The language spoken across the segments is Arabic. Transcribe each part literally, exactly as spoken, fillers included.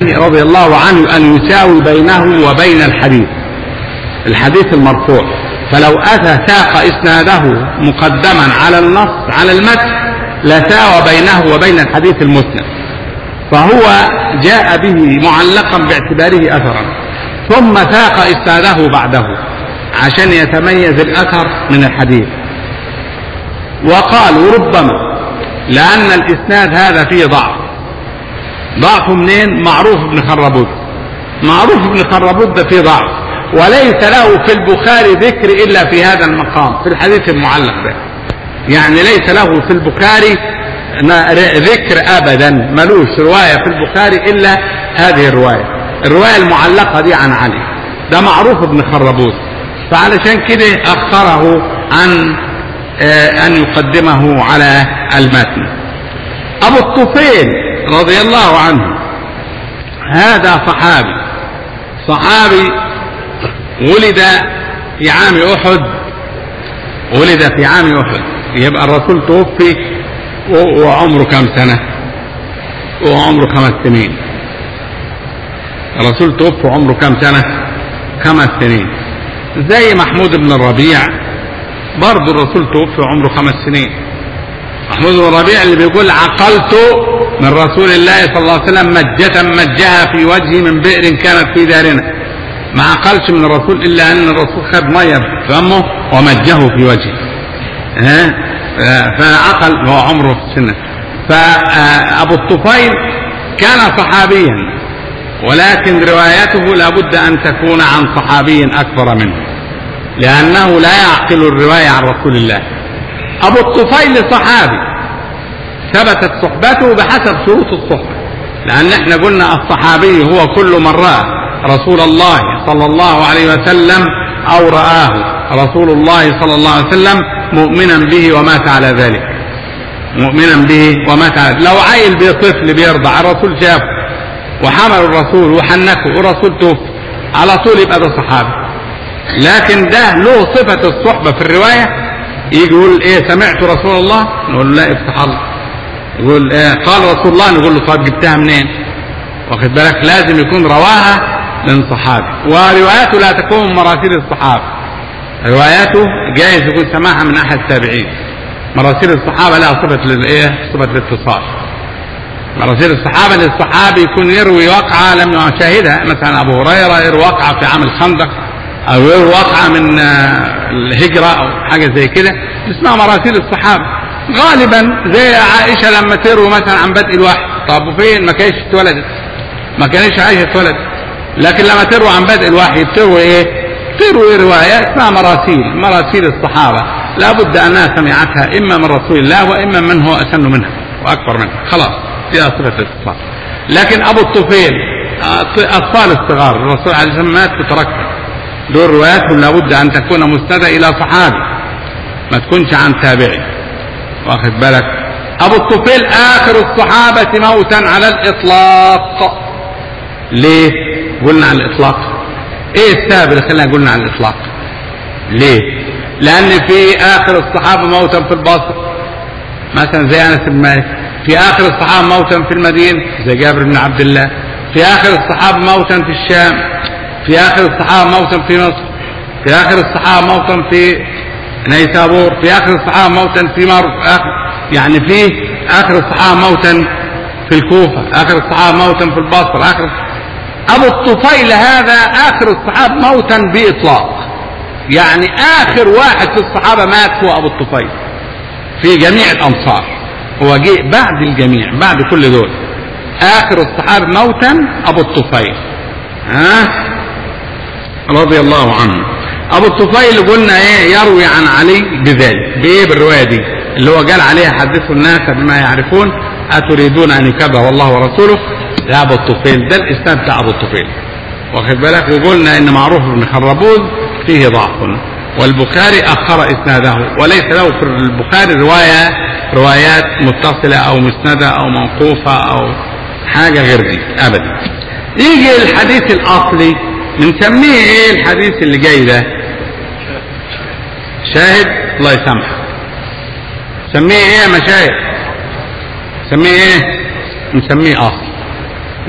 علي رضي الله عنه أن يساوي بينه وبين الحديث الحديث المرفوع، فلو أتى ساق إسناده مقدما على النص على المتن لساوى بينه وبين الحديث المسند، فهو جاء به معلقا باعتباره أثرا ثم ساق إسناده بعده عشان يتميز الأثر من الحديث. وقالوا ربما لأن الإسناد هذا فيه ضعف. ضعف منين؟ معروف بن خربود. معروف بن خربود ده فيه ضعف، وليس له في البخاري ذكر إلا في هذا المقام في الحديث المعلق ده، يعني ليس له في البخاري ذكر أبدا، ملوش رواية في البخاري إلا هذه الرواية، الرواية المعلقة دي عن علي، ده معروف بن خربود، فعلشان كده أخره عن أن يقدمه على المتن. أبو الطفيل رضي الله عنه هذا صحابي صحابي ولد في عام أحد، ولد في عام أحد، يبقى الرسول توفي وعمره كم سنة؟ وعمره خمس سنين. الرسول توفي وعمره كم سنة؟ خمس سنين. زي محمود بن الربيع برضه الرسول توفي وعمره خمس سنين. محمود بن الربيع اللي بيقول عقلت من رسول الله صلى الله عليه وسلم مجة مجها في وجهي من بئر كانت في دارنا، ما عقلش من الرسول إلا أن الرسول خد مية في فمه ومجه في وجهه، ها فعقل وهو عمره في سنة. فأبو الطفيل كان صحابيا، ولكن روايته لابد أن تكون عن صحابي أكبر منه، لأنه لا يعقل الرواية عن رسول الله. أبو الطفيل صحابي ثبتت صحبته بحسب شروط الصحبة، لأن احنا قلنا الصحابي هو كل من رأى رسول الله صلى الله عليه وسلم أو رآه رسول الله صلى الله عليه وسلم مؤمنا به ومات على ذلك، مؤمنا به ومات على ذلك. لو عيل بطفل بيرضع الرسول شافه وحمل الرسول وحنكه والرسول توفي على طول يبقى ده صحابي. لكن ده له صفة الصحبة في الرواية، يجي يقول ايه سمعت رسول الله نقول له لا افتح الله، يقول ايه قال رسول الله نقول له طيب جبتها منين؟ واخد بالك؟ لازم يكون رواها من صحابي، ورواياته لا تكون من مراسيل الصحابة، رواياته جائز يكون سماعها من احد التابعين. مراسيل الصحابة لها صفة للايه؟ صفة الاتصال. مراسيل الصحابة للصحابي يكون يروي وقعة لم يشاهدها، مثلا ابو هريرة يروي وقعة في عام الخندق او يروي وقعة من الهجرة او حاجة زي كده، اسمها مراسيل الصحابة. غالبا زي عائشة لما تروي مثلا عن بدء الوحي، طب وفين؟ ما كانش اتولدت، ما كانش عائشة اتولدت، لكن لما تروي عن بدء الوحي تروي ايه؟ تروي رواية اسمها مراسيل، مراسيل الصحابة، لابد انها سمعتها اما من رسول الله واما من هو اسن منها واكبر منها، خلاص فيها صفة الاتصال. لكن ابو الطفيل اطفال الصغار الرسول عليه الصلاة والسلام مات وتركها، دول رواياتهم لابد ان تكون مستندة الى صحابي، ما تكونش عن تابعي، واخد بالك؟ ابو الطفيل اخر الصحابة موتا على الاطلاق. ليه قلنا على الاطلاق؟ ايه السبب اللي خلانا قلنا على الاطلاق؟ ليه؟ لان في اخر الصحابة موتا في البصره مثلا زي انس بن مالك، في اخر الصحابة موتا في المدينة زي جابر بن عبد الله، في اخر الصحابة موتا في الشام، في اخر الصحابة موتا في مصر، في اخر الصحابة موتا في نيسابور، في اخر الصحابة موتا في مر آخر يعني في اخر الصحابة موتا في الكوفة، اخر الصحابة موتا في البصره، اخر. ابو الطفيل هذا اخر الصحابة موتا باطلاق، يعني اخر واحد في الصحابة مات هو ابو الطفيل في جميع الامصار، هو جاء بعد الجميع بعد كل دول، اخر الصحابة موتا ابو الطفيل ها رضي الله عنه. ابو الطفيل قلنا ايه؟ يروي عن علي بذلك، بايه؟ بالرواية دي اللي هو قال عليها حدثوا الناس بما يعرفون اتريدون ان يكذب الله ورسوله يا ابو الطفيل، ده الاسناد بتاع ابو الطفيل، واخد بالك؟ وقلنا ان معروف بن خربوز فيه ضعف، والبخاري اخر اسناده، وليس له في البخاري رواية روايات متصلة او مسندة او موقوفة او حاجة غير دي ابدا. يجي الحديث الاصلي بنسميه ايه؟ الحديث اللي جاي ده شاهد، الله يسامحك، سميه ايه يا مشايخ؟ سميه ايه؟ نسميه اصل.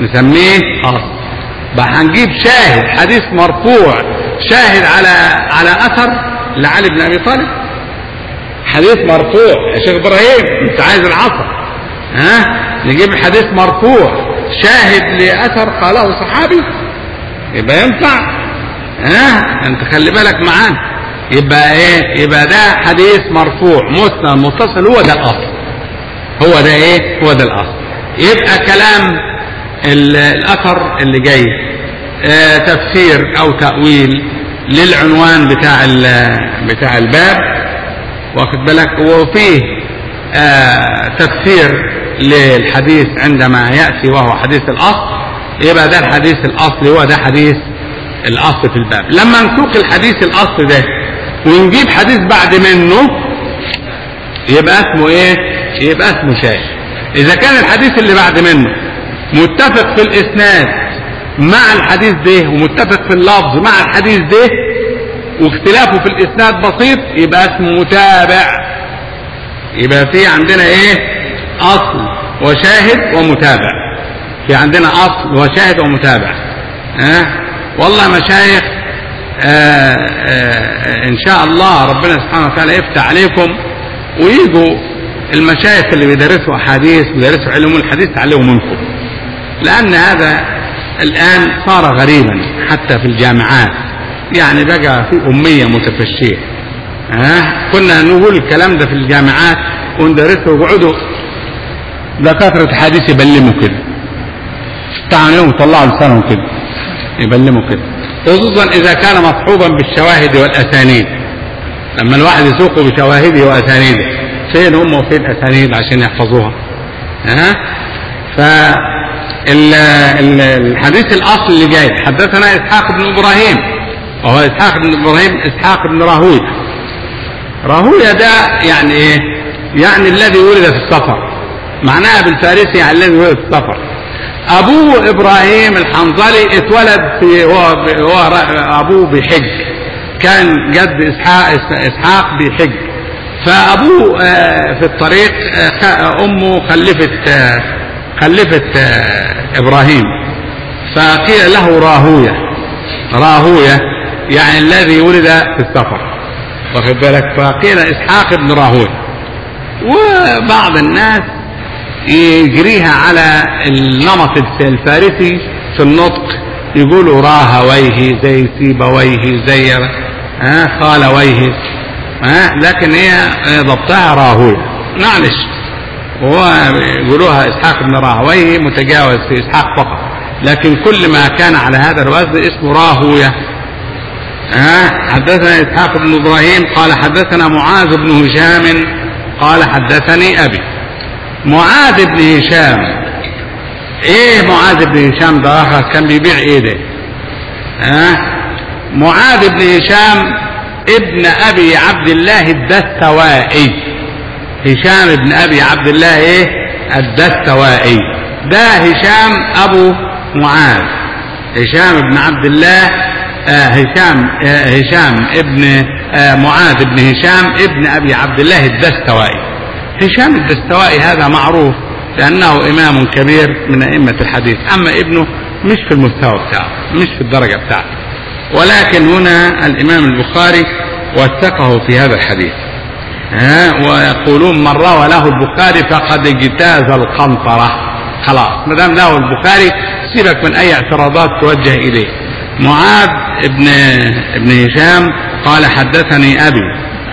نسميه أصل. بقى هنجيب شاهد حديث مرفوع شاهد على على أثر لعلي بن أبي طالب، حديث مرفوع يا شيخ إبراهيم أنت عايز العصر، ها نجيب حديث مرفوع شاهد لأثر قاله صحابي يبقى ينفع، ها انت خلي بالك معانا. يبقى ايه؟ يبقى ده حديث مرفوع مسند متصل، هو ده الاصل، هو ده ايه؟ هو ده الاصل. يبقى كلام الاثر اللي جاي اه تفسير او تأويل للعنوان بتاع بتاع الباب، واخد بالك، وفيه اه تفسير للحديث عندما يأتي وهو حديث الاصل، يبقى ده الحديث الاصلي، هو ده حديث الاصل في الباب. لما نسوق الحديث الاصل ده ونجيب حديث بعد منه يبقى اسمه ايه؟ يبقى اسمه شاذ. اذا كان الحديث اللي بعد منه متفق في الاسناد مع الحديث ده ومتفق في اللفظ مع الحديث ده واختلافه في الاسناد بسيط يبقى اسمه متابع. يبقى في عندنا ايه؟ اصل وشاهد ومتابع. في عندنا اصل وشاهد ومتابع. ها أه؟ والله مشايخ آآ آآ ان شاء الله ربنا سبحانه وتعالى يفتح عليكم ويجوا المشايخ اللي بيدرسوا احاديث بيدرسوا علوم الحديث تعلموا منكم، لان هذا الان صار غريبا حتى في الجامعات، يعني بقى في اميه متفشيه. ها كنا نقول الكلام ده في الجامعات وندرسه ويقعدوا دكاتره الحديث يبلموا كده تعالوا يوم طلعوا لسانهم كده يبلموا كده، خصوصا اذا كان مصحوبا بالشواهد والاسانيد. لما الواحد يسوقه بشواهده واسانيده فين هم وفين اسانيد عشان يحفظوها؟ ها فالحديث الاصل اللي جاي حدثنا اسحاق بن ابراهيم، وهو اسحاق بن ابراهيم اسحاق بن راهويه. راهويه ده يعني ايه؟ يعني الذي ولد في السفر، معناها بالفارسي يعني الذي ولد في السفر. ابوه ابراهيم الحنظلي اتولد في هو, هو ابوه بحج، كان جد اسحاق اسحاق بحج، فابوه في الطريق امه خلفت خلفت ابراهيم فقيل له راهويه. راهويه يعني الذي ولد في السفر، واخد بالك، فقيل اسحاق بن راهويه. وبعض الناس يجريها على النمط الفارسي في النطق، يقولوا راهويه زي سيبويه زي ها خالويه، ها لكن هي ضبطها راهويه معلش، وهو يقولوها اسحاق بن راهويه متجاوز في اسحاق فقط، لكن كل ما كان على هذا الوزن اسمه راهويه. ها حدثنا اسحاق بن ابراهيم قال حدثنا معاذ بن هشام قال حدثني ابي. معاذ بن هشام ايه؟ معاذ بن هشام ده اخر كان بيبيع ايه ده؟ ها معاذ بن هشام ابن ابي عبد الله الدستوائي. هشام ابن ابي عبد الله ايه؟ الدستوائي. ده هشام ابو معاذ، هشام ابن عبد الله آه هشام آه هشام ابن آه معاذ بن هشام ابن ابي عبد الله الدستوائي. هشام الدستوائي هذا معروف لأنه إمام كبير من أئمة الحديث، أما ابنه مش في المستوى بتاعه، مش في الدرجة بتاعته، ولكن هنا الإمام البخاري وثقه في هذا الحديث. ها ويقولون من روى له البخاري فقد اجتاز القنطرة. خلاص ما دام له البخاري سيبك من أي اعتراضات توجه إليه. معاذ ابن ابن هشام قال حدثني أبي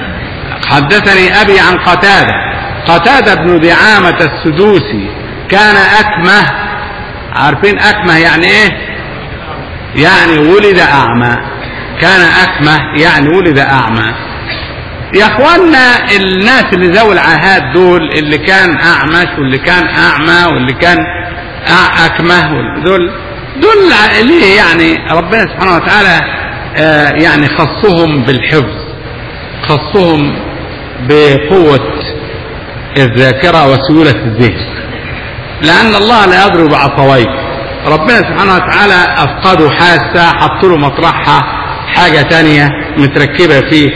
حدثني أبي عن قتادة. قتادة بن دعامة السدوسي كان أكمه. عارفين أكمه يعني إيه؟ يعني ولد أعمى. كان أكمه يعني ولد أعمى. يا أخوانا الناس اللي ذوي العاهات دول، اللي كان أعمش واللي كان أعمى واللي كان أكمه، دول دول ليه يعني ربنا سبحانه وتعالى آه يعني خصهم بالحفظ، خصهم بقوة الذاكرة وسهولة الذهن، لأن الله لا يضرب بعصويه. ربنا سبحانه وتعالى أفقده حاسة حط له مطرحها حاجة تانية متركبة فيه،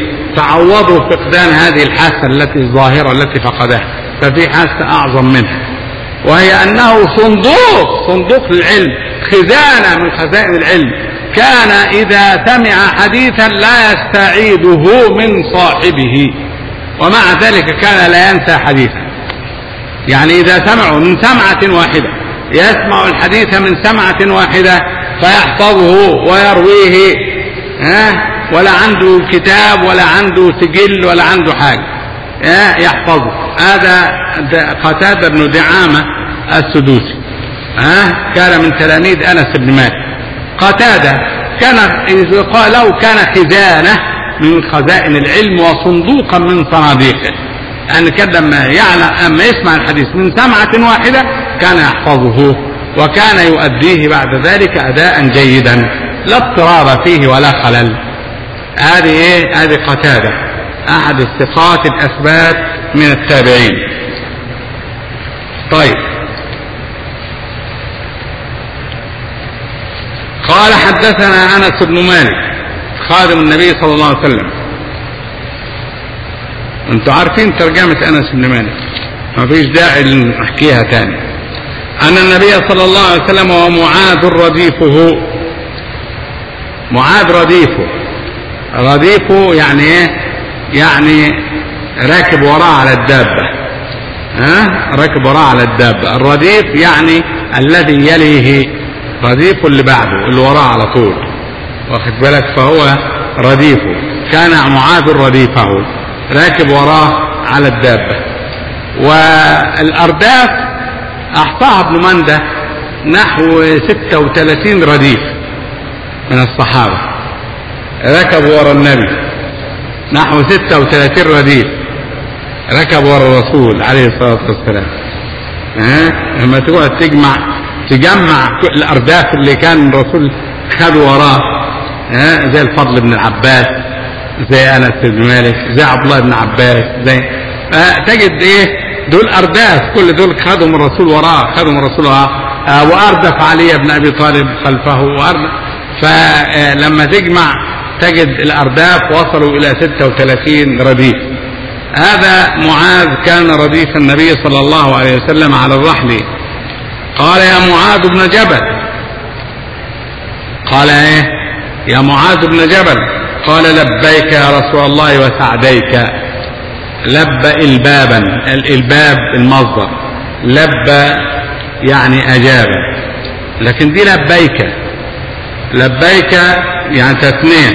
تعوضوا فقدان هذه الحاسة التي الظاهرة التي فقدها، ففي حاسة أعظم منها. وهي أنه صندوق صندوق العلم، خزانة من خزائن العلم. كان إذا سمع حديثا لا يستعيده من صاحبه، ومع ذلك كان لا ينسى حديثا. يعني إذا سمعوا من سمعة واحدة، يسمع الحديث من سمعة واحدة فيحفظه ويرويه، ها ولا عنده كتاب ولا عنده سجل ولا عنده حاجة، ها يحفظه. هذا قتادة بن دعامة السدوسي، ها كان من تلاميذ أنس بن مالك. قتادة كان قال له كان خزانة من خزائن العلم وصندوقا من صناديقه، يعني كان لما يعلم أما يسمع الحديث من سمعة واحدة كان يحفظه وكان يؤديه بعد ذلك أداء جيدا لا اضطراب فيه ولا خلل. هذه ايه؟ هذه قتادة أحد الثقات الأثبات من التابعين. طيب، قال حدثنا أنس بن مالك خادم النبي صلى الله عليه وسلم. انتوا عارفين ترجمة أنس بن مالك، ما فيش داعي نحكيها تاني. أن النبي صلى الله عليه وسلم ومعاذ رديفه، معاذ رديفه، رديفه يعني ايه؟ يعني راكب وراه على الدابة، ها راكب وراه على الدابة. الرديف يعني الذي يليه، رديفه اللي بعده اللي وراه على طول، واخد بالك؟ فهو رديفه. كان معاذ رديفه راكب وراه على الدابة. والأرداف أحصاها ابن مندة نحو ستة وثلاثين رديف من الصحابة ركبوا ورا النبي، نحو ستة وثلاثين رديف ركبوا ورا الرسول عليه الصلاة والسلام. ها لما تقعد تجمع تجمع الأرداف اللي كان الرسول خدوا وراه، ها زي الفضل بن العباس، زي أنس بن مالك، زي عبد الله بن عباس، زي تجد ايه دول أرداف، كل دول خدوا من الرسول وراه، خدوا من الرسول وراه. آه وأردف علي بن أبي طالب خلفه وأردف. فلما تجمع تجد الأرداف وصلوا إلى ستة وثلاثين رديف. هذا معاذ كان رديف النبي صلى الله عليه وسلم على الرحل. قال يا معاذ بن جبل، قال ايه يا معاذ بن جبل؟ قال لبيك يا رسول الله وسعديك. لبى البابا، الباب المصدر، لبى يعني أجاب، لكن دي لبيك، لبيك يعني تثنية،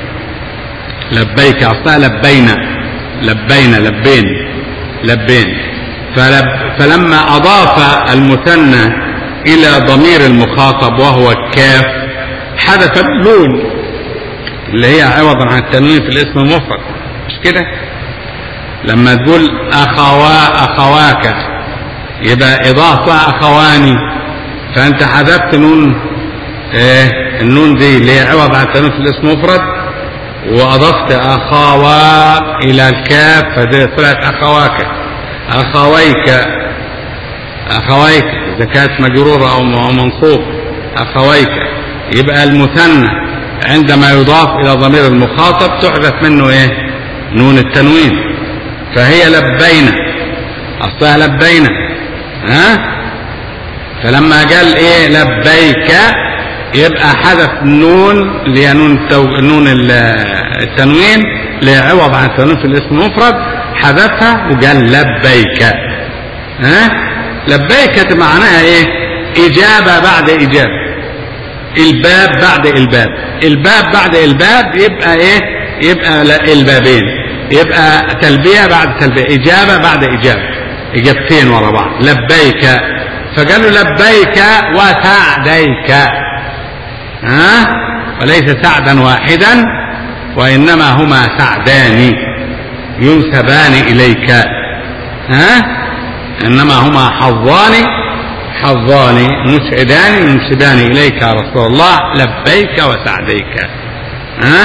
لبيك أصلا لبينا، لبينا لبين لبين. فلب فلما أضاف المثنى إلى ضمير المخاطب وهو الكاف حذف النون اللي هي عوضا عن التنوين في الاسم المفرد، مش كده؟ لما تقول أخوا أخواك يبقى إضافة أخواني، فأنت حذفت نون إيه النون دي اللي هي عوض عن التنوين في الاسم المفرد، وأضفت أخوا إلى الكاف فدي طلعت أخواك، أخويك أخويك إذا كانت مجرورة أو منصوب أخويك. يبقى المثنى عندما يضاف إلى ضمير المخاطب تحذف منه إيه؟ نون التنوين. فهي لبينا، أصلها لبينا، ها؟ فلما قال إيه لبيك يبقى حذف النون اللي هي نون التو... نون التنوين لعوض عن التنوين في الاسم المفرد، حذفها وقال لبيك. ها؟ لبيك معناها ايه؟ إجابة بعد إجابة، الباب بعد الباب، الباب بعد الباب، يبقى ايه؟ يبقى البابين، يبقى تلبية بعد تلبية، إجابة بعد إجابة، إجابتين ورا بعض. لبيك، فقالوا لبيك وسعديك، ها؟ وليس سعدا واحدا وإنما هما سعدان ينسبان إليك، ها؟ إنما هما حظان حظان مسعدان ينسبان إليك يا رسول الله، لبيك وسعديك. ها؟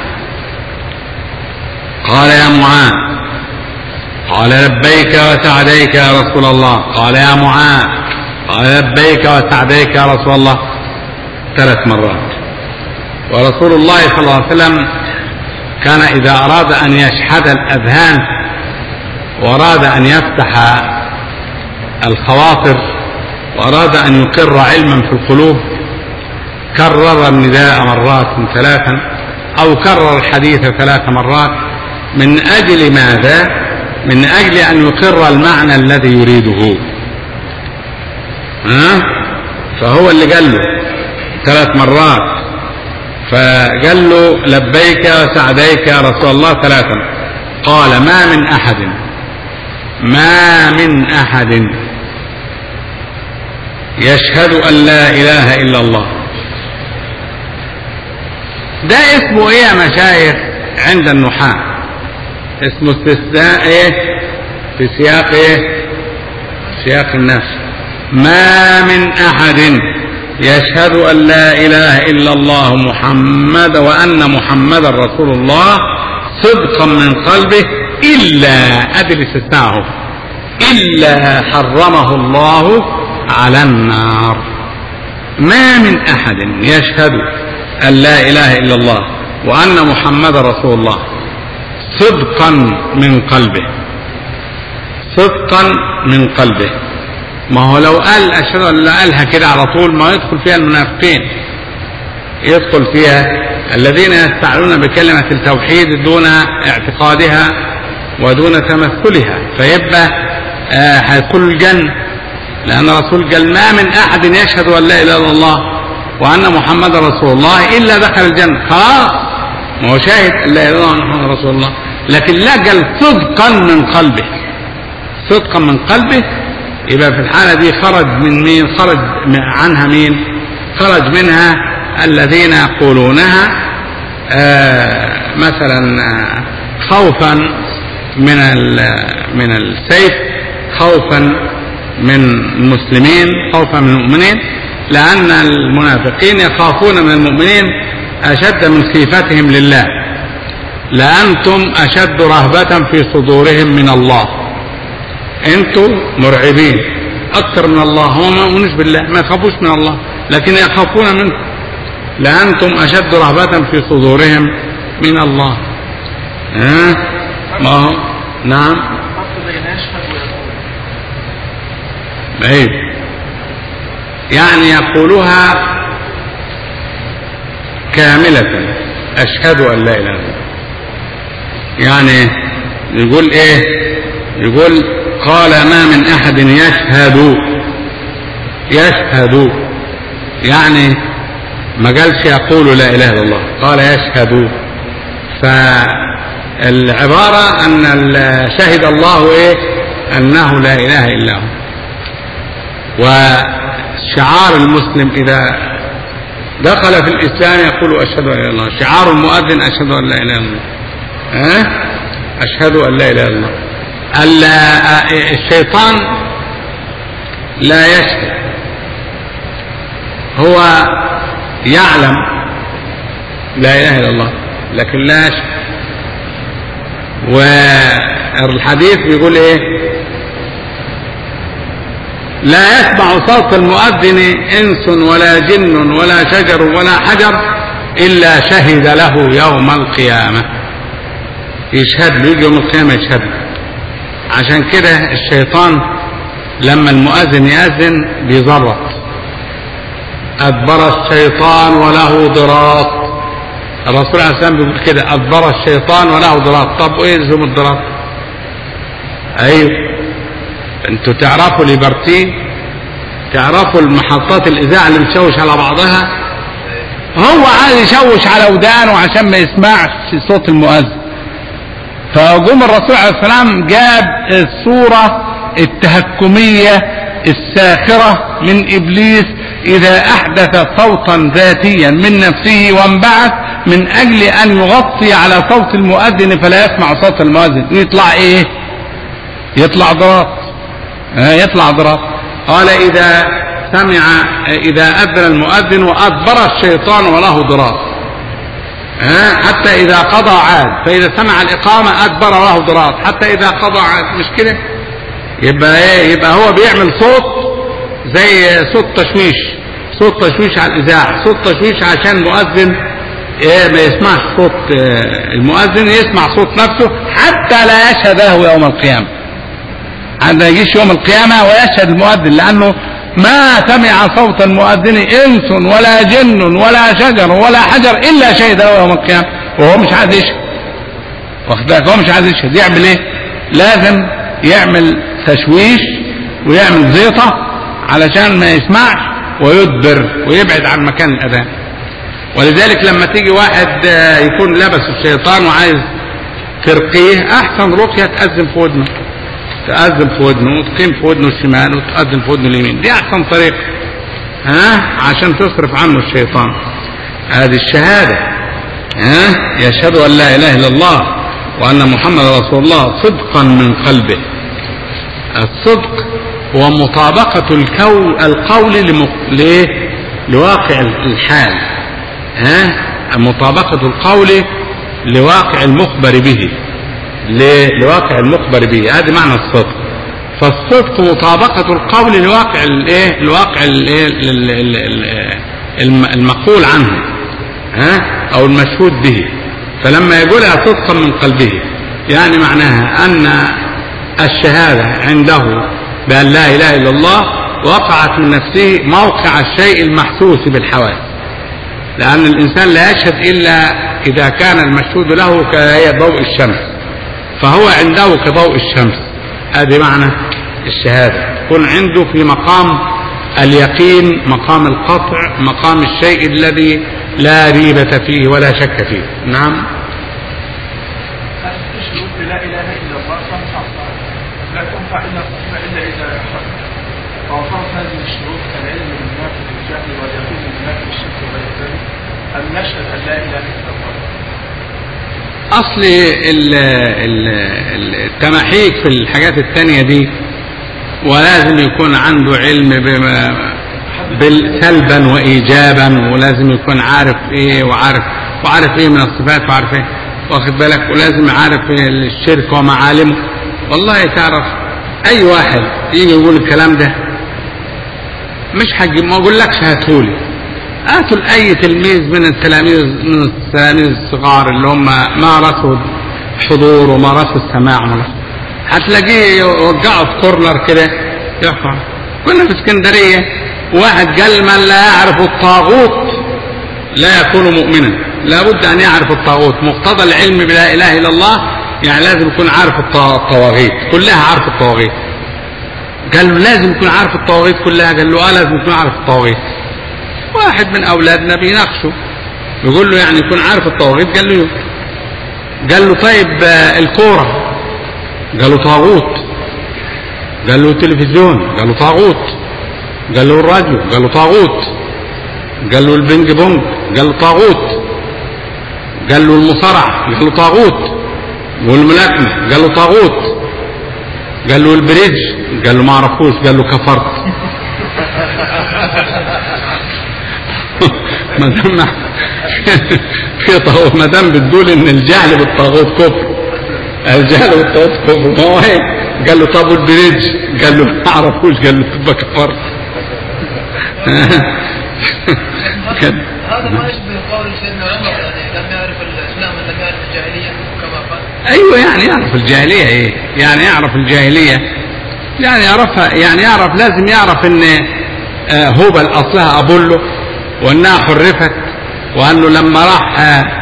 قال يا معاذ، قال لبيك وسعديك يا رسول الله. قال يا معاذ، قال لبيك وسعديك يا رسول الله ثلاث مرات. ورسول الله صلى الله عليه وسلم كان إذا أراد أن يشحذ الأذهان وأراد أن يفتح الخواطر وأراد أن يقر علما في القلوب كرر النداء مرات ثلاثا أو كرر الحديث ثلاث مرات. من أجل ماذا؟ من أجل أن يقر المعنى الذي يريده. ها؟ فهو اللي قال له ثلاث مرات، فقال له لبيك وسعديك يا رسول الله ثلاثا. قال ما من أحد ما من أحد يشهد أن لا إله إلا الله. ده اسمه ايه يا مشايخ عند النحاة؟ اسمه استثناء ايه في سياق ايه؟ سياق النفس. ما من أحد يشهد أن لا إله إلا الله محمد وأن محمد رسول الله صدقا من قلبه إلا أدل استثناءه إلا حرمه الله على النار. ما من أحد يشهد أن لا إله إلا الله وأن محمد رسول الله صدقا من قلبه، صدقا من قلبه. ما هو لو قال أشهد أن لا قالها كده على طول ما يدخل فيها المنافقين، يدخل فيها الذين يستعلون بكلمة التوحيد دون اعتقادها ودون تمثلها، فيبقى آه هيدخل الجنة، لأن الرسول قال ما من أحد يشهد أن لا إله إلا الله وأن محمد رسول الله إلا دخل الجنة. خلاص ما هو شاهد أن لا إله إلا الله محمد رسول الله، لكن لا قال صدقا من قلبه، صدقا من قلبه. يبقى في الحالة دي خرج من مين؟ خرج عنها مين؟ خرج منها الذين يقولونها آه مثلا آه خوفا من من السيف، خوفا من المسلمين، خوفا من المؤمنين، لأن المنافقين يخافون من المؤمنين أشد من خيفتهم لله. لأنتم أشد رهبة في صدورهم من الله، أنتم مرعبين أكثر من الله، هم ما يؤمنون بالله، ما يخافوش من الله لكن يخافون منكم، لأنتم أشد رهبة في صدورهم من الله. ها؟ ما هو نعم بعيد يعني يقولها كاملة أشهد أن لا إله إلا الله. يعني يقول إيه؟ يقول قال ما من أحد يشهد، يشهد يعني ما قالش يقول لا إله إلا الله، قال يشهد. فالعبارة أن شهد الله إيه؟ أنه لا إله إلا هو. وشعار المسلم إذا دخل في الإسلام يقول أشهد أن لا إله إلا الله. شعار المؤذن أشهد أن لا إله إلا الله. أه؟ أشهد أن لا إله إلا الله. الشيطان لا يشهد، هو يعلم لا إله إلا الله لكن لا يشهد. والحديث بيقول إيه؟ لا يسمع صوت المؤذن إنس ولا جن ولا شجر ولا حجر إلا شهد له يوم القيامة. يشهد له يوم القيامة، يشهد له. عشان كده الشيطان لما المؤذن يأذن بيزرط، أدبر الشيطان وله ضراط. الرسول عليه السلام بيقول كده أدبر الشيطان وله ضراط. طب ايه لزوم الضراط؟ ايوه انتوا تعرفوا ليبرتي، تعرفوا المحطات الاذاعه اللي بتشوش على بعضها، هو عايز يشوش على ودانه عشان ما يسمعش صوت المؤذن. فقوم الرسول عليه السلام جاب الصوره التهكميه الساخره من ابليس اذا احدث صوتا ذاتيا من نفسه وانبعث من اجل ان يغطي على صوت المؤذن فلا يسمع صوت المؤذن، يطلع ايه؟ يطلع ضراط. آه يطلع ضراط. قال اذا سمع اذا اذن المؤذن وادبر الشيطان وله ضراط، آه حتى اذا قضى عاد، فاذا سمع الاقامه ادبر وله ضراط حتى اذا قضى عاد. مش كده؟ يبقى ايه؟ يبقى هو بيعمل صوت زي صوت تشويش، صوت تشويش على الاذاعه، صوت تشويش عشان المؤذن إيه ما يسمعش صوت المؤذن، يسمع صوت نفسه حتى لا يشهد له يوم القيامة، ما يجيش يوم القيامة ويشهد المؤذن، لأنه ما سمع صوت المؤذن إنس ولا جن ولا شجر ولا حجر إلا شهد له يوم القيامة، وهو مش عايز يشهد. واخد بالك؟ هو مش عايز يشهد، يعمل إيه؟ لازم يعمل تشويش ويعمل زيطة علشان ما يسمعش ويدبر ويبعد عن مكان الأذان. ولذلك لما تيجي واحد يكون لبس الشيطان وعايز ترقيه، أحسن رقية تأذن في ودنه، تأذن في ودنه وتقيم في ودنه الشمال وتأذن في ودنه اليمين، دي أحسن طريقة ها عشان تصرف عنه الشيطان. هذه الشهادة ها يشهد أن لا إله إلا الله وأن محمد رسول الله صدقا من قلبه. الصدق هو مطابقة الكو القول لمق... ليه؟ لواقع الحال، ها مطابقة القول لواقع المخبر به، لواقع المخبر به، هذا معنى الصدق. فالصدق مطابقة القول لواقع الايه الواقع الايه المقول عنه ها او المشهود به. فلما يقولها صدقا من قلبه يعني معناها ان الشهادة عنده بأن لا إله إلا الله وقعت من نفسه موقع الشيء المحسوس بالحواس، لأن الإنسان لا يشهد إلا إذا كان المشهود له كضوء الشمس، فهو عنده كضوء الشمس. هذا معنى الشهادة، يكون عنده في مقام اليقين، مقام القطع، مقام الشيء الذي لا ريبة فيه ولا شك فيه. نعم. لا إله إلا الله لا تنفع إلا إلا إذا فوصلت هذه الشروط كالعلم بالنافع والجهل واليقين بالنافع والشرك وغير ذلك أن نشهد أن لا إله إلا الله. أصل التمحيك في الحاجات الثانية دي، ولازم يكون عنده علم بما سلبا وإيجابا، ولازم يكون عارف إيه وعارف وعارف إيه من الصفات وعارف إيه، واخد بالك، ولازم عارف إيه الشرك ومعالمه. والله تعرف أي واحد يجي يقول الكلام ده مش حاجة، ما أقول لكش هاتولي، هاتوا لأي تلميذ من التلاميذ من التلاميذ الصغار اللي هم مارسوا الحضور ومارسوا السماع، هتلاقيه يوقعوا في كورنر كده يحفظ. كنا في اسكندرية واحد قال من لا يعرف الطاغوت لا يكون مؤمنا، لابد أن يعرف الطاغوت. مقتضى العلم بلا إله إلا الله يعني لازم يكون عارف الطواغيت كلها، عارف الطواغيت. قال له لازم يكون عارف الطواغيت كلها، قال له اه لازم يكون عارف الطواغيت. واحد من أولادنا بيناقشه يقول له يعني يكون عارف الطواغيت، قال له قال له طيب الكورة، قال له طاغوت. قال له التلفزيون، قال له طاغوت. قال له الراديو، قال له طاغوت. قال له البنج بونج، قال له طاغوت. قال له المصارعة، قال له طاغوت. والملاكمة، قال له طاغوت. قال له البريدج، قال له ما عرفوش، قال له كفرت. ما دام في طاغوت، ما دام بتقول ان الجهل بالطاغوت كفر، الجهل بالطاغوت كفر، ما هو هيك. قال له طب والبريدج، قال له ما عرفوش، قال له تبقى كفرت. هذا ما يشبه قول سيدنا عمر يعني لم يعرف الاسلام الا كان في الجاهليه كما قال. ايوه يعني يعرف الجاهليه ايه؟ يعني يعرف الجاهليه يعني يعرفها، يعني يعرف لازم يعرف ان هبل اصلها ابولو، وانها حرفت، وانه لما راح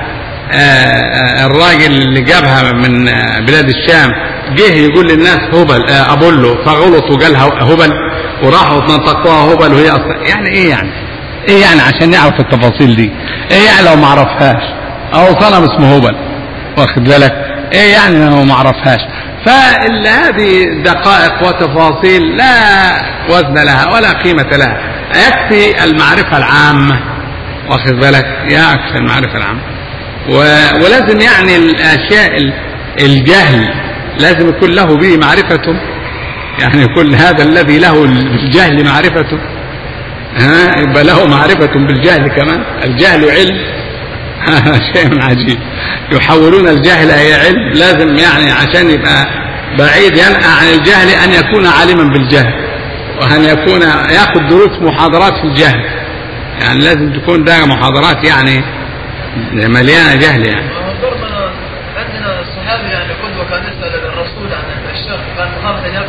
الراجل اللي جابها من بلاد الشام جه يقول للناس هبل ابولو، فغلط وقال هبل وراحوا نطقوها هبل وهي اصلا. يعني ايه يعني؟ ايه يعني عشان نعرف التفاصيل دي؟ ايه يعني لو ما عرفهاش؟ او صنم اسمه هبل، واخد بالك؟ ايه يعني لو ما عرفهاش؟ فهذه دقائق وتفاصيل لا وزن لها ولا قيمة لها، يكفي المعرفة العامة، واخد بالك؟ يكفي المعرفة العامة. ولازم يعني الاشياء الجهل لازم يكون له به معرفته، يعني يكون هذا الذي له الجهل معرفته ها يبقى له معرفة بالجهل كمان. الجهل علم، شيء عجيب، يحولون الجهل إلى علم. لازم يعني عشان يبقى بعيد ينأى عن الجهل أن يكون عالما بالجهل، وأن يكون يأخذ دروس محاضرات في الجهل، يعني لازم تكون ده محاضرات يعني مليانة جهل. يعني عندنا الصحابي يعني قدوة كان يسأل الرسول عن الشرك، قال مخافة أن يقع.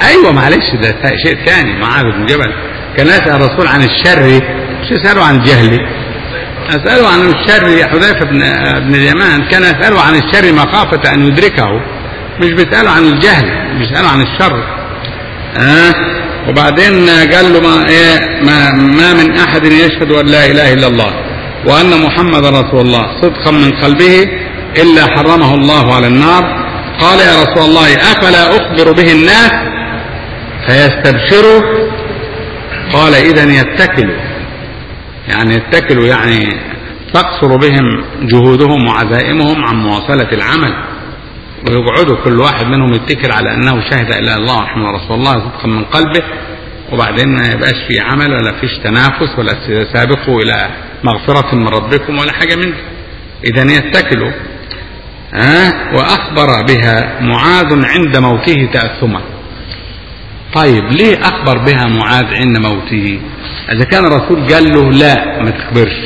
ايوه معلش ده شيء ثاني. معاذ بن جبل كان يسأل الرسول عن الشر، مش يسأله عن الجهل. أسأله عن الشر حذيفة بن, بن اليمان كان يسأله عن الشر مخافة أن يدركه، مش بيسأله عن الجهل، مش بيسأله عن الشر. أه؟ وبعدين قال له ما, إيه ما, ما من أحد يشهد أن لا إله إلا الله وأن محمد رسول الله صدقا من قلبه إلا حرمه الله على النار. قال يا رسول الله أفلا أخبر به الناس فيستبشروا؟ قال إذن يتكلوا، يعني يتكلوا يعني تقصر بهم جهودهم وعزائمهم عن مواصلة العمل، ويقعدوا كل واحد منهم يتكل على أنه شهد إلا الله محمد رسول الله صدقا من قلبه، وبعدين ما يبقاش في عمل ولا فيش تنافس ولا سابقوا إلى مغفرة من ربكم ولا حاجة منه. إذن يتكلوا. أه؟ وأخبر بها معاذ عند موته تأثما. طيب ليه أخبر بها معاذ عند موته؟ إذا كان الرسول قال له لا ما تخبرش.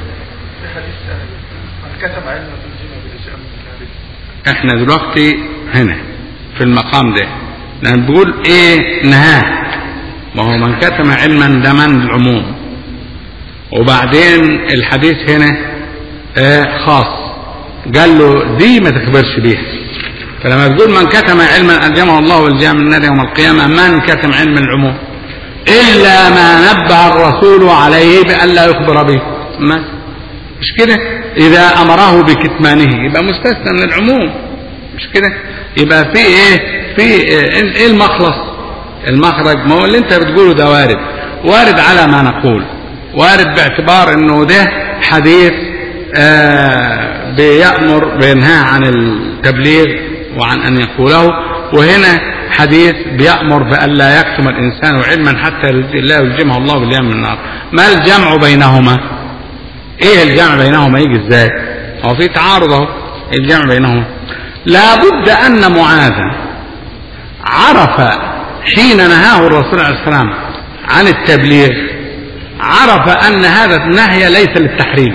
احنا دلوقتي هنا في المقام ده نقول ايه نهاه، ما هو من كتم علما ده من العموم، وبعدين الحديث هنا اه خاص قال له دي ما تخبرش بيها. فلما تقول من كتم علما ألجمه الله والجام النار يوم القيامة، من كتم علم العموم إلا ما نبه الرسول عليه بأن لا يخبر به، ما مش كده؟ إذا أمره بكتمانه يبقى مستثنى من العموم، مش كده؟ يبقى في إيه؟ في إيه المخلص؟ المخرج ما هو اللي أنت بتقوله ده وارد، وارد على ما نقول، وارد باعتبار إنه ده حديث آه بيأمر بينهى عن التبليغ وعن أن يقوله، وهنا حديث بيأمر بأن لا يكتم الإنسان علما حتى لا يلجمه الله باليم من النار. ما الجمع بينهما؟ ايه الجمع بينهما يجي ازاي؟ هو في تعارض اهو. الجمع بينهما لا بد أن معاذا عرف حين نهاه الرسول عليه السلام عن التبليغ، عرف أن هذا النهي ليس للتحريم،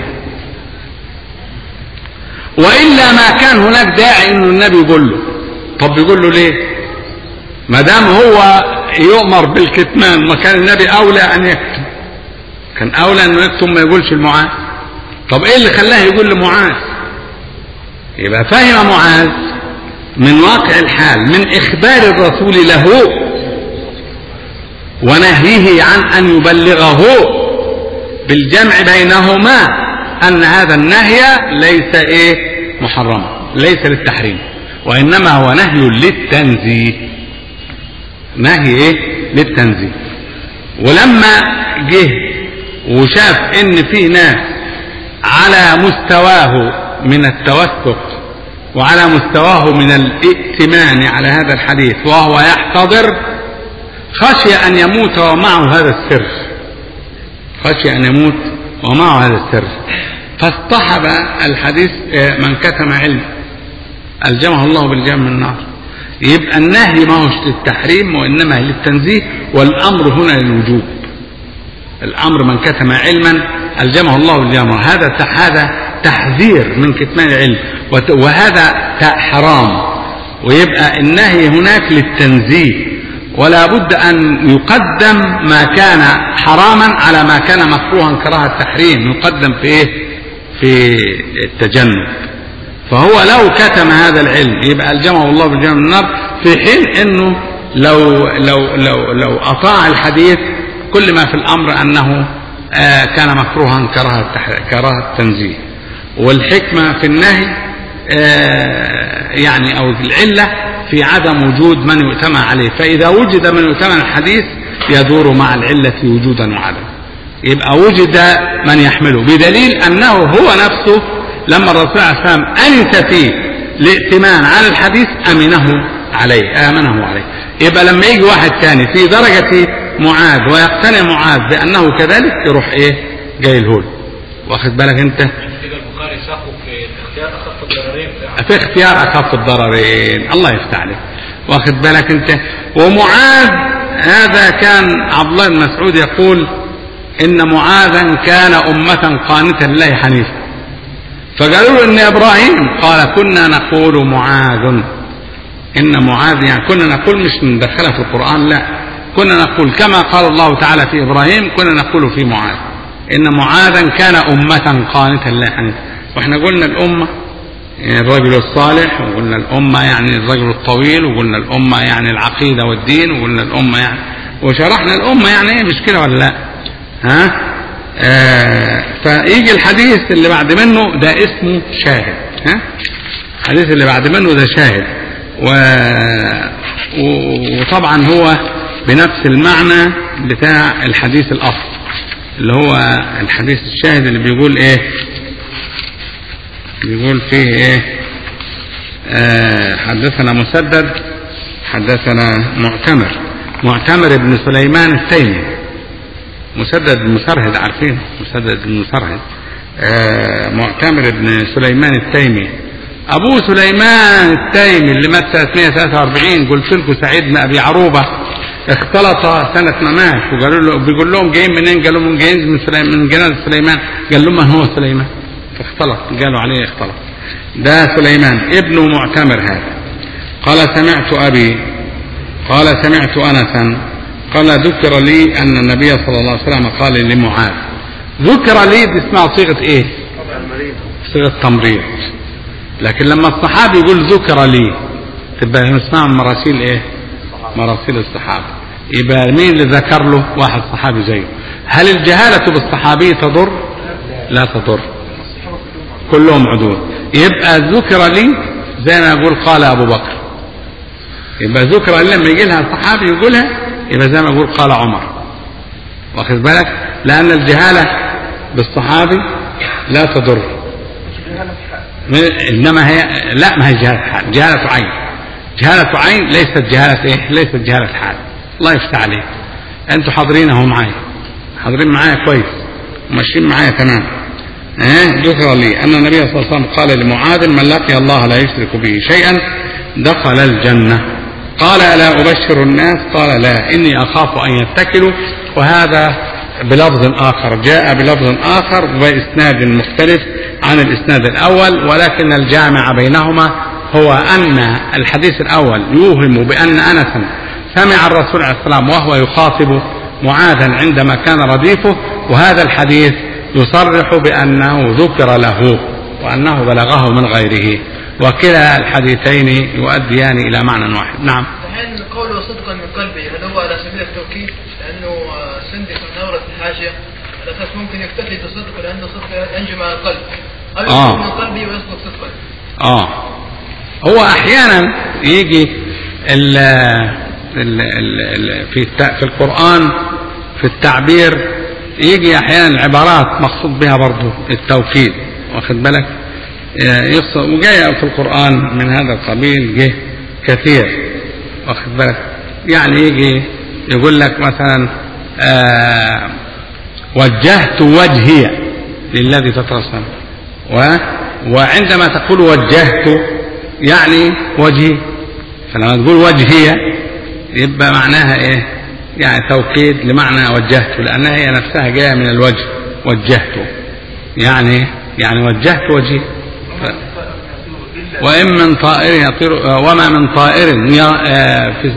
وإلا ما كان هناك داعي إنه النبي يقول له. طب يقول له ليه؟ ما دام هو يؤمر بالكتمان، ما كان النبي أولى أن يكتم، كان أولى أنه يكتم ما يقولش لمعاذ. طب إيه اللي خلاه يقول لمعاذ؟ يبقى فهم معاذ من واقع الحال من إخبار الرسول له ونهيه عن أن يبلغه بالجمع بينهما أن هذا النهي ليس إيه محرما، ليس للتحريم، وإنما هو نهي للتنزيه، نهي إيه للتنزيه. ولما جه وشاف إن في ناس على مستواه من التوثق وعلى مستواه من الائتمان على هذا الحديث وهو يحتضر، خشي أن يموت ومعه هذا السر، خشي أن يموت ومعه هذا السر، فاصطحب الحديث من كتم علم ألجمه الله بالجام من النار. يبقى النهي ما هوش للتحريم وإنما للتنزيه، والأمر هنا للوجوب. الأمر من كتم علما ألجمه الله بالجام، هذا هذا تحذير من كتمان العلم، وهذا حرام، ويبقى النهي هناك للتنزيه، ولا بد أن يقدم ما كان حراما على ما كان مكروها كراهة التحريم، يقدم في إيه؟ في التجنب. فهو لو كتم هذا العلم يبقى ألجمه الله بالجام من النار، في حين أنه لو لو لو لو أطاع الحديث كل ما في الأمر أنه آه كان مكروها كراهة كراهة التنزيه. والحكمة في النهي آه يعني أو العلة في عدم وجود من يؤتمن عليه، فإذا وجد من يؤتمن الحديث يدور مع العلة وجودا وعدم، يبقى وجد من يحمله، بدليل أنه هو نفسه لما الرسول عليه السلام أنس فيه الائتمان على الحديث أمنه عليه آمنه عليه. يبقى لما يجي واحد ثاني في درجة معاذ ويقتنع معاذ بأنه كذلك يروح إيه جاي الهول. واخد بالك أنت؟ البخاري ساقه في اختيار أخف الضررين، في اختيار أخف الضررين، الله يفتح عليك. واخد بالك أنت؟ ومعاذ هذا كان عبد الله بن مسعود يقول إن معاذا كان أمة قانتا لله حنيفا، فقالوا له إن إبراهيم، قال كنا نقول معاذ إن معاذ يعني كنا نقول مش ندخلها في القرآن، لا، كنا نقول كما قال الله تعالى في إبراهيم كنا نقول في معاذ إن معاذا كان أمة قانتا لا حنيفا. وإحنا قلنا الأمة يعني الرجل الصالح، وقلنا الأمة يعني الرجل الطويل، وقلنا الأمة يعني العقيدة والدين، وقلنا الأمة يعني وشرحنا الأمة يعني ايه، مش كده ولا لا؟ ها؟ آه فيجي الحديث اللي بعد منه ده اسمه شاهد. ها؟ الحديث اللي بعد منه ده شاهد، و... وطبعا هو بنفس المعنى بتاع الحديث الأصل اللي هو الحديث الشاهد اللي بيقول ايه؟ بيقول فيه ايه؟ آه حدثنا مسدد حدثنا معتمر معتمر بن سليمان التيمي. مسدد بن مسرهد عارفين مسدد بن مسرهد. آه معتمر بن سليمان التيمي ابو سليمان التيمي اللي مات سنة مئة وثلاثة وأربعين. قلت لكم سعيد بن ابي عروبة اختلط سنة ما مات، وقالوا له بيقول لهم جايين منين؟ قالوا لهم جايين من سليمان من جنازة سليمان. قال لهم من هو سليمان؟ فاختلط، قالوا عليه اختلط. ده سليمان ابن معتمر هذا. قال سمعت ابي قال سمعت انسا قال ذكر لي ان النبي صلى الله عليه وسلم قال لمعاذ. ذكر لي دي اسمها صيغة ايه؟ صيغة تمريض. لكن لما الصحابي يقول ذكر لي تبقى اسمها مراسيل ايه؟ مراسيل الصحابة. يبقى مين اللي ذكر له؟ واحد صحابي زيه. هل الجهالة بالصحابي تضر؟ لا تضر، كلهم عدول. يبقى ذكر لي زي ما يقول قال ابو بكر. يبقى ذكر لي لما يجي لها الصحابي يقولها يبقى زي ما يقول قال عمر. واخد بالك؟ لان الجهالة بالصحابي لا تضر، انما هي لا ما هي جهالة حال، جهالة عين. جهالة عين ليست جهالة ايه؟ ليست جهالة حال. الله يفتح عليك، انتوا حاضرين اهو معايا، حاضرين معايا كويس وماشيين معايا تمام. اه ذكر لي ان النبي صلى الله عليه وسلم قال لمعاذ من لقي الله لا يشرك به شيئا دخل الجنة. قال الا ابشر الناس؟ قال لا اني اخاف ان يتكلوا. وهذا بلفظ اخر، جاء بلفظ اخر واسناد مختلف عن الاسناد الاول، ولكن الجامع بينهما هو ان الحديث الاول يوهم بان انسا سمع الرسول عليه السلام وهو يخاطب معاذا عندما كان رديفه، وهذا الحديث يصرح بأنه ذكر له وأنه بلغه من غيره، وكلا الحديثين يؤديان إلى معنى واحد. نعم. الحين قوله صدقا من قلبي هل هو على سبيل التوكيد؟ لأنه سندي في نورة الحاشية على أساس ممكن يكتفي بصدق لأنه صدق ينجم على القلب، أو يصدق آه. من قلبي ويصدق صدقا. آه هو أحيانا يجي ال ال ال في في القرآن في التعبير يجي احيانا العبارات مقصود بها برضو التوكيد، واخد بالك؟ وجاء في القرآن من هذا القبيل جه كثير، واخد بالك؟ يعني يجي يقول لك مثلا آه وجهت وجهي للذي تترسم، وعندما تقول وجهت يعني وجهي، فلما تقول وجهي يبقى معناها ايه؟ يعني توكيد لمعنى وجهته، لأنها هي نفسها جاية من الوجه. وجهته يعني يعني وجهت وجهي. ف... وإن من طائر يطير وما من طائر في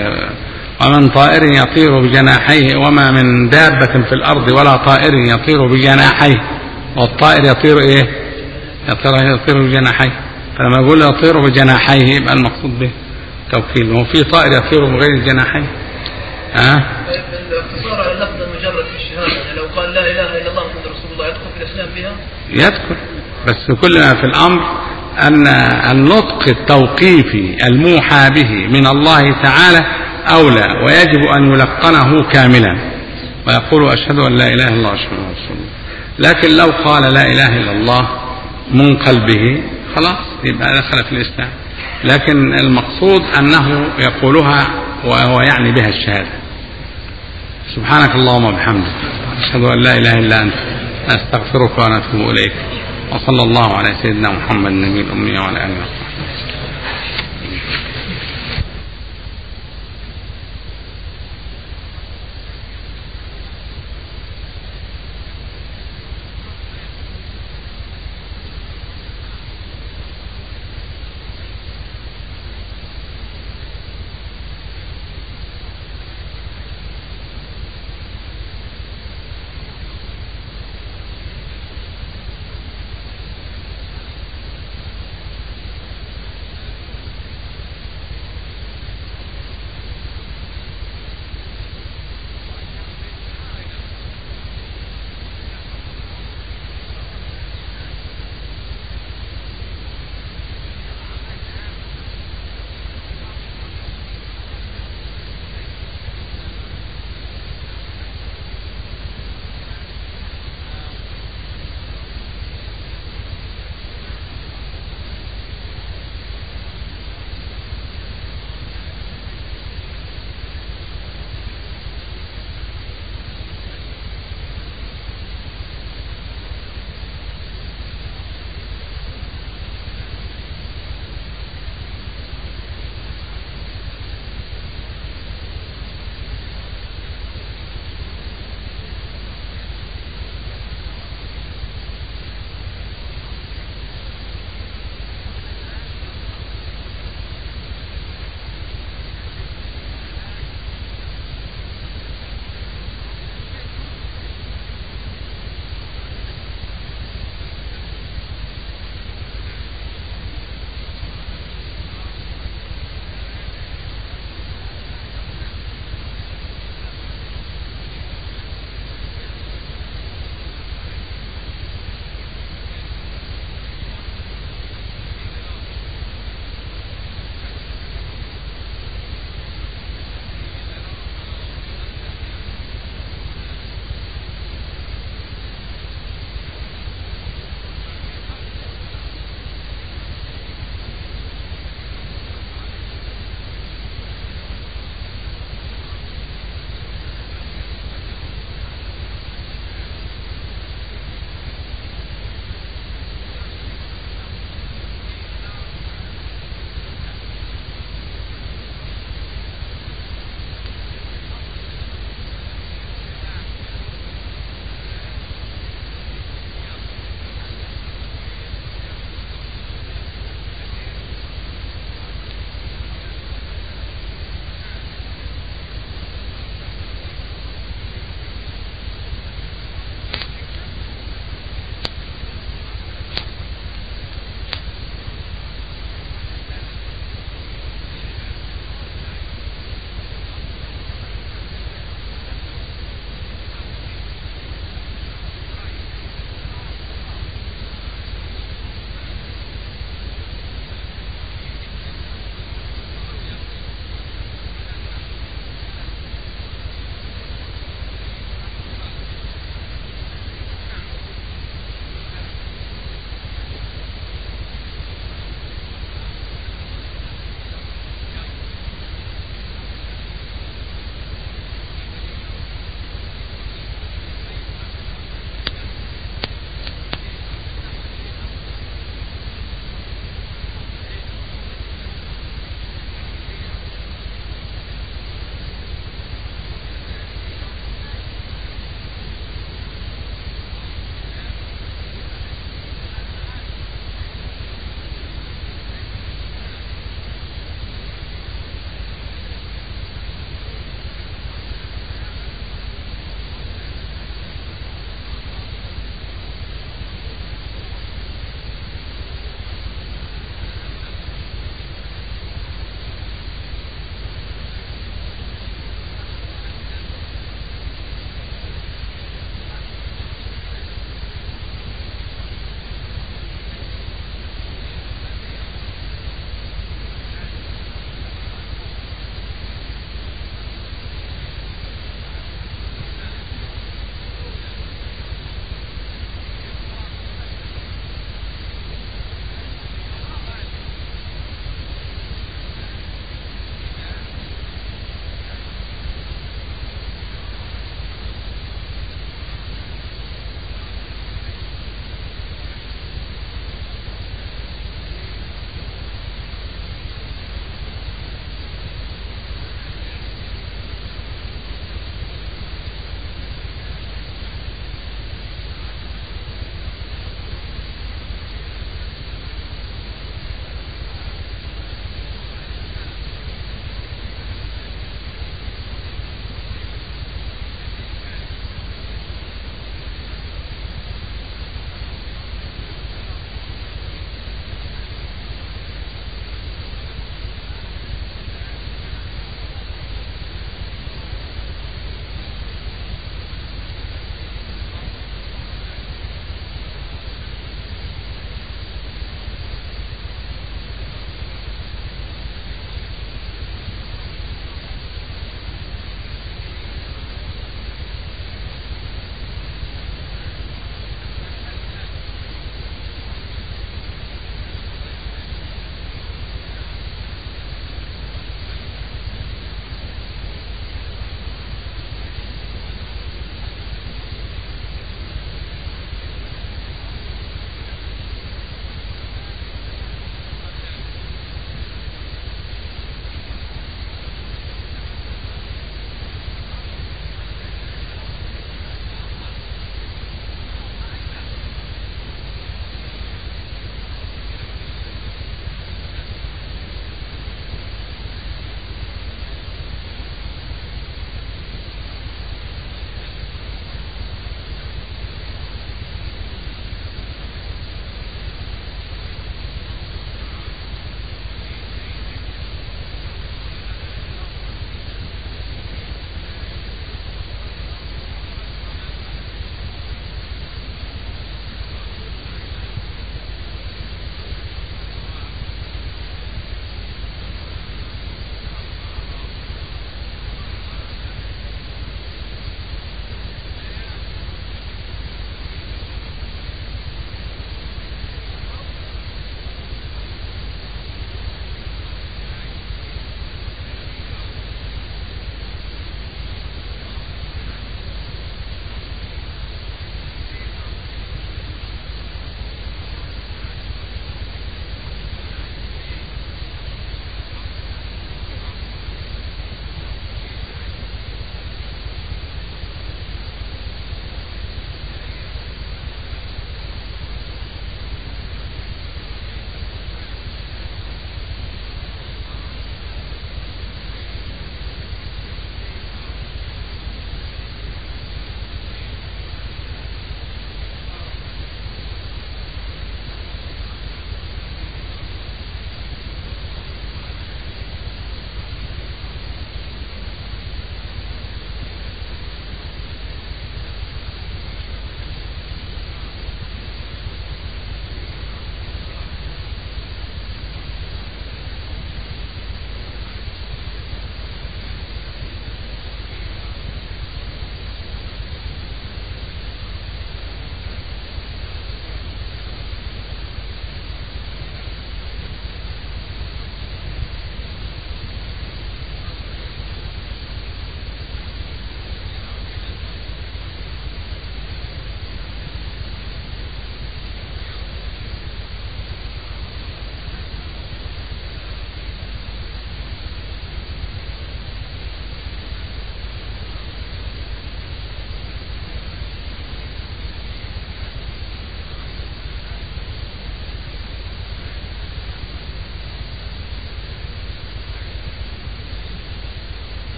ومن طائر يطير بجناحيه وما من دابة في الأرض ولا طائر يطير بجناحيه. والطائر يطير إيه؟ يطير يطير بجناحيه. فلما يقول يطير بجناحيه يبقى المقصود به توكيد. وهو في طائر يطير بغير الجناحين. ها؟ الاختصار على اللفظ المجرد في الشهادة، يعني لو قال لا إله إلا الله محمد رسول الله يدخل في الإسلام بها؟ يدخل، بس كل ما في الأمر أن النطق التوقيفي الموحى به من الله تعالى أولى، ويجب أن يلقنه كاملا ويقول أشهد أن لا إله إلا الله أشهد أن رسول الله. لكن لو قال لا إله إلا الله من قلبه خلاص يبقى دخل في الإسلام، لكن المقصود أنه يقولها وهو يعني بها الشهادة. سبحانك اللهم وبحمدك أشهد أن لا إله إلا أنت أستغفرك ونتوب إليك. وصلى الله على سيدنا محمد النبي الأمي وعلى آله وصحبه.